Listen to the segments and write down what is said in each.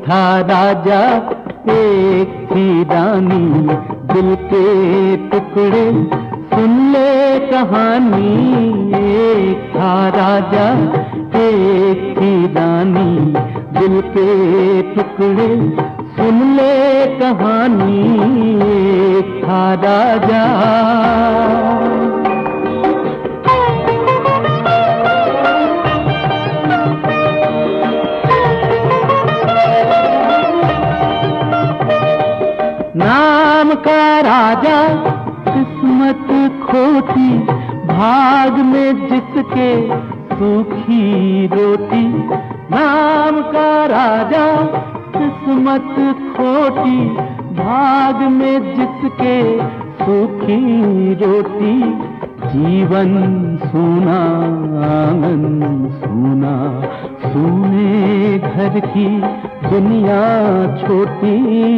था राजा एक थी रानी, दिल के टुकड़े सुन ले कहानी। एक था राजा एक थी रानी, दिल के टुकड़े सुन ले कहानी। एक था राजा। नाम का राजा किस्मत खोटी, भाग में जिसके सूखी रोटी। नाम का राजा किस्मत खोटी, भाग में जिसके सूखी रोटी। जीवन सूना आंगन सूना, सूने घर की दुनिया छोटी।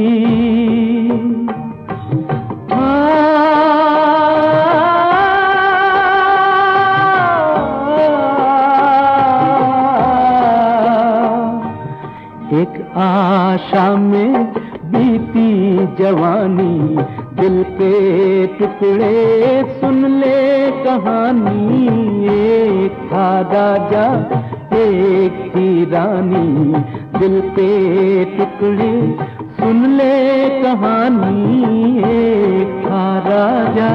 एक आशा में बीती जवानी, दिल के टुकड़े सुन ले कहानी। एक था राजा एक थी रानी, दिल के टुकड़े सुन ले कहानी। एक था राजा।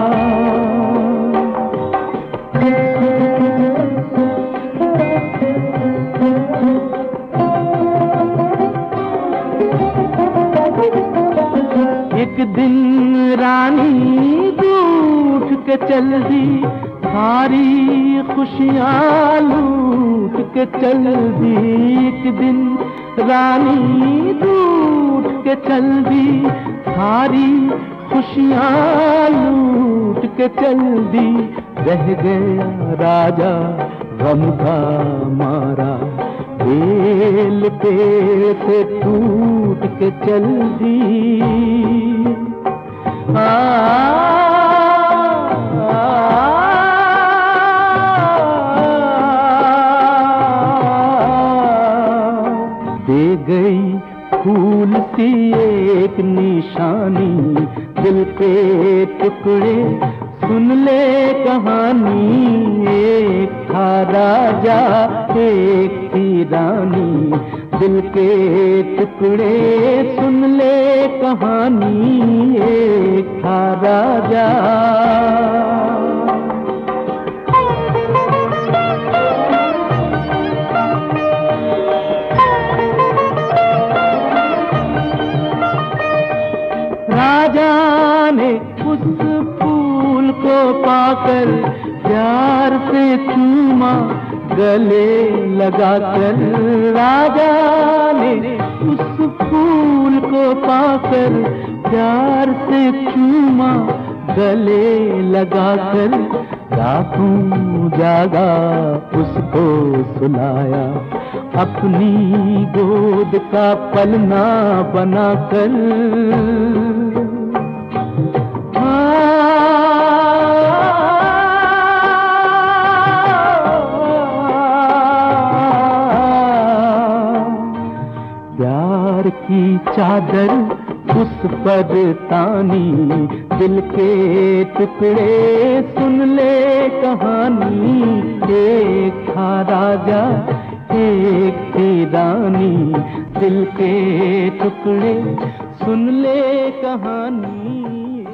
एक दिन रानी रूठ के चल दी, सारी खुशियाँ लूट के चल दी। एक दिन रानी रूठ के चल दी, सारी खुशियाँ लूट के चल दी। रह गया राजा गम का मारा, बेल पेड़ से टूट के चल दी। दे गई फूल सी एक निशानी, दिल के टुकड़े सुन ले कहानी। एक था राजा एक थी रानी, दिल के टुकड़े सुन ले कहानी। एक था राजा। राजा ने उस फूल को पाकर प्यार से चूमा गले लगाकर। राजा ने उस फूल को पाकर प्यार से चूमा गले लगाकर। रातों जागा उसको सुलाया, अपनी गोद का पलना बनाकर। प्यार की चादर उस पर तानी, दिल के टुकड़े सुन ले कहानी। एक था राजा एक थी रानी, दिल के टुकड़े सुन ले कहानी।